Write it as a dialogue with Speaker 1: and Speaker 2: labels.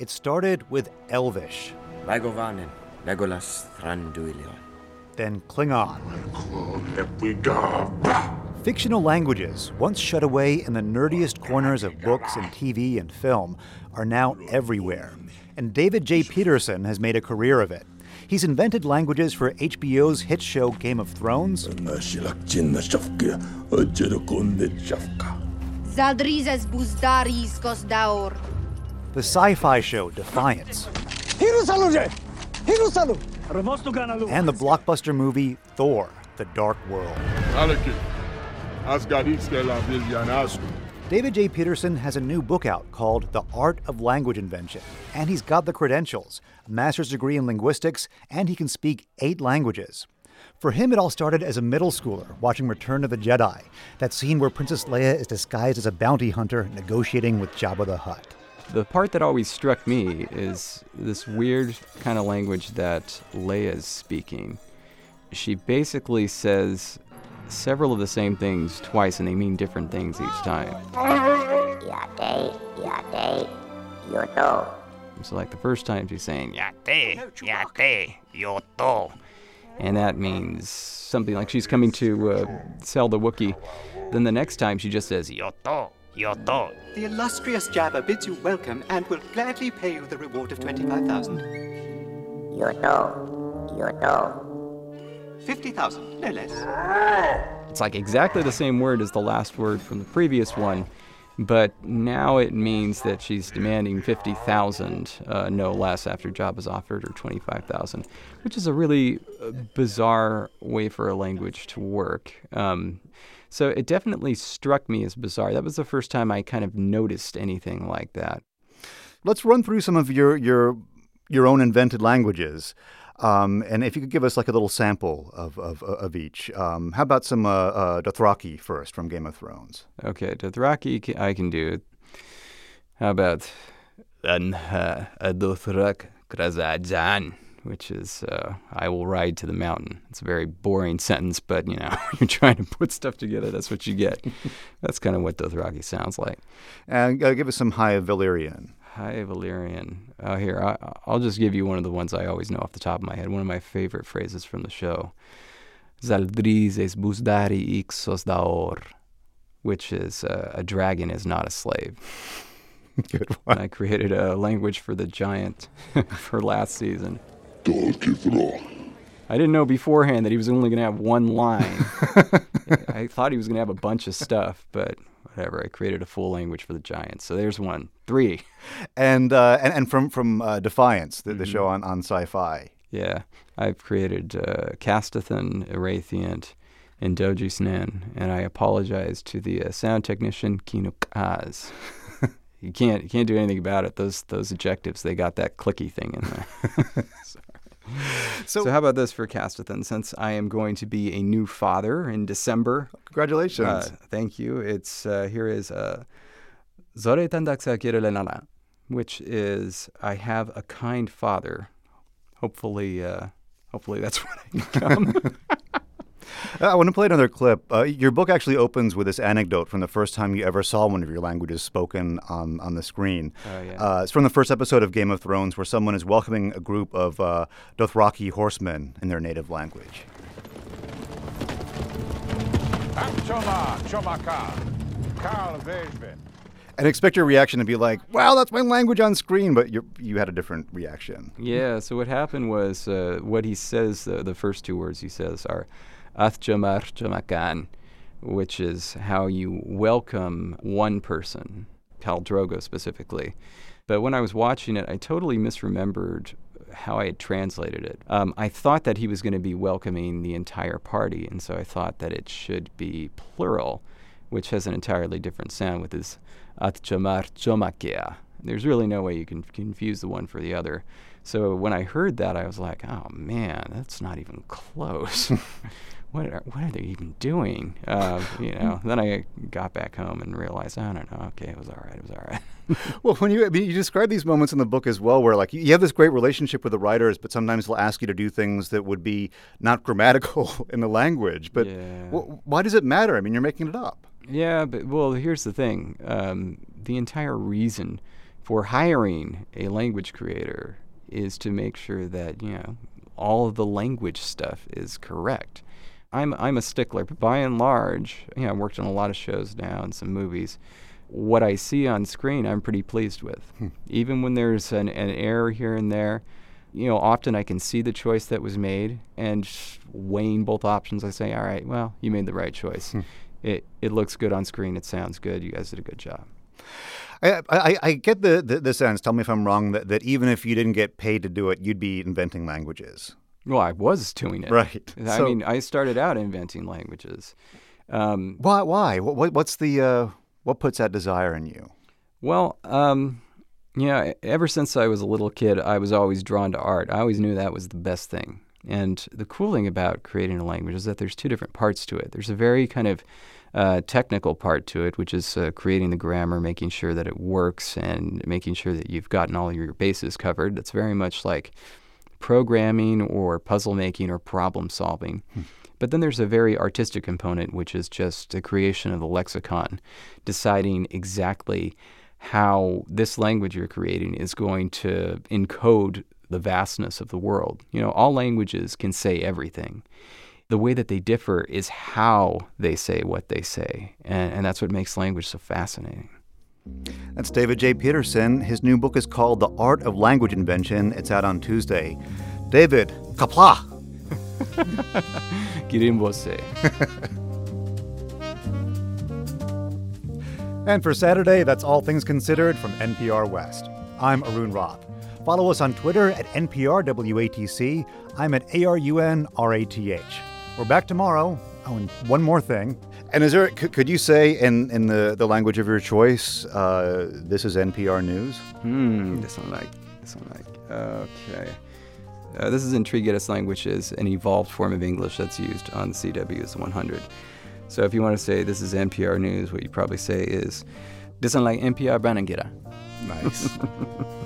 Speaker 1: It started with Elvish,
Speaker 2: Lagovanen, Legolas Thranduilion.
Speaker 1: then Klingon. Fictional languages, once shut away in the nerdiest corners of books and TV and film, are now everywhere. And David J. Peterson has made a career of it. He's invented languages for HBO's hit show Game of Thrones,
Speaker 3: Zaldrizes buzdaris kosdaur.
Speaker 1: the sci-fi show Defiance, and the blockbuster movie Thor, The Dark World. David J. Peterson has a new book out called The Art of Language Invention, and he's got the credentials, a master's degree in linguistics, and he can speak 8 languages. For him, it all started as a middle schooler watching Return of the Jedi, that scene where Princess Leia is disguised as a bounty hunter negotiating with Jabba the Hutt.
Speaker 4: The part that always struck me is this weird kind of language that Leia's speaking. She basically says several of the same things twice, and they mean different things each time. So like the first time she's saying, Yate, Yate, Yoto. And that means something like she's coming to sell the Wookiee. Then the next time she just says, Yoto, Yoto.
Speaker 5: The illustrious Jabba bids you welcome and will gladly pay you the reward of 25,000.
Speaker 6: Yoto.
Speaker 5: 50,000, no less.
Speaker 4: It's like exactly the same word as the last word from the previous one, but now it means that she's demanding 50,000, no less, after Jabba's offered her 25,000, which is a really bizarre way for a language to work. So it definitely struck me as bizarre. That was the first time I kind of noticed anything like that.
Speaker 1: Let's run through some of your own invented languages. And if you could give us like a little sample of each. How about some Dothraki first from Game of Thrones?
Speaker 4: Okay, Dothraki I can do. How about Dothrak Krazajan, which is I will ride to the mountain. It's a very boring sentence, but you know, you're trying to put stuff together, that's what you get. That's kind of what Dothraki sounds like.
Speaker 1: And give us some High Valyrian.
Speaker 4: High Valyrian. Here, I'll just give you one of the ones I always know off the top of my head. One of my favorite phrases from the show. Zaldrizes buzdari ixos daor, which is a dragon is not a slave.
Speaker 1: Good one.
Speaker 4: I created a language for the giant for last season. I didn't know beforehand that he was only going to have one line. I thought he was going to have a bunch of stuff, but whatever. I created a full language for the giants. So there's one. 3.
Speaker 1: And from Defiance, the show on Sci-Fi.
Speaker 4: Yeah. I've created Castathan, Erathiant, and Doji Snan, and I apologize to the sound technician, Kinukaz. You can't do anything about it. Those adjectives, they got that clicky thing in there. So how about this for Castathan? Since I am going to be a new father in December.
Speaker 1: Congratulations.
Speaker 4: Thank you. It's here is Zore Tandaksa Kirelenala, which is I have a kind father. Hopefully that's what I become.
Speaker 1: I want to play another clip. Your book actually opens with this anecdote from the first time you ever saw one of your languages spoken on the screen.
Speaker 4: Oh, yeah.
Speaker 1: It's from the first episode of Game of Thrones where someone is welcoming a group of Dothraki horsemen in their native language. And expect your reaction to be like, wow, that's my language on screen, but you had a different reaction.
Speaker 4: Yeah, so what happened was what he says, the first 2 words he says are Athjamar Jamakan, which is how you welcome one person, Khal Drogo specifically. But when I was watching it, I totally misremembered how I had translated it. I thought that he was going to be welcoming the entire party, and so I thought that it should be plural, which has an entirely different sound with his Athjamar Jomakea. There's really no way you can confuse the one for the other. So when I heard that, I was like, oh man, that's not even close. What are they even doing? Then I got back home and realized, I don't know, okay, it was all right.
Speaker 1: Well, when you describe these moments in the book as well, where like you have this great relationship with the writers, but sometimes they'll ask you to do things that would be not grammatical in the language. But why does it matter? I mean, you're making it up.
Speaker 4: Yeah, but well, here's the thing. The entire reason for hiring a language creator is to make sure that, all of the language stuff is correct. I'm a stickler, but by and large, I've worked on a lot of shows now and some movies. What I see on screen, I'm pretty pleased with. Even when there's an error here and there, often I can see the choice that was made, and weighing both options, I say, all right, well, you made the right choice. It looks good on screen. It sounds good. You guys did a good job.
Speaker 1: I get the sense, tell me if I'm wrong, that even if you didn't get paid to do it, you'd be inventing languages.
Speaker 4: Well, I was doing it.
Speaker 1: Right.
Speaker 4: I started out inventing languages.
Speaker 1: Why? What's what puts that desire in you?
Speaker 4: Well, ever since I was a little kid, I was always drawn to art. I always knew that was the best thing. And the cool thing about creating a language is that there's two different parts to it. There's a very kind of technical part to it, which is creating the grammar, making sure that it works, and making sure that you've gotten all your bases covered. That's very much like programming or puzzle making or problem solving. But then there's a very artistic component, which is just the creation of the lexicon, deciding exactly how this language you're creating is going to encode the vastness of the world. All languages can say everything. The way that they differ is how they say what they say, and that's what makes language so fascinating.
Speaker 1: That's David J. Peterson. His new book is called The Art of Language Invention. It's out on Tuesday. David, kapla!
Speaker 4: Girimbose.
Speaker 1: And for Saturday, that's All Things Considered from NPR West. I'm Arun Roth. Follow us on Twitter at NPRWATC. I'm at ARUNRATH. We're back tomorrow. Oh, and one more thing. And could you say in the language of your choice, this is NPR News?
Speaker 4: This one like. Okay. This is in Trigetis languages, an evolved form of English that's used on the CW's 100. So if you want to say this is NPR News, what you probably say is, this is like NPR Banangira.
Speaker 1: Nice.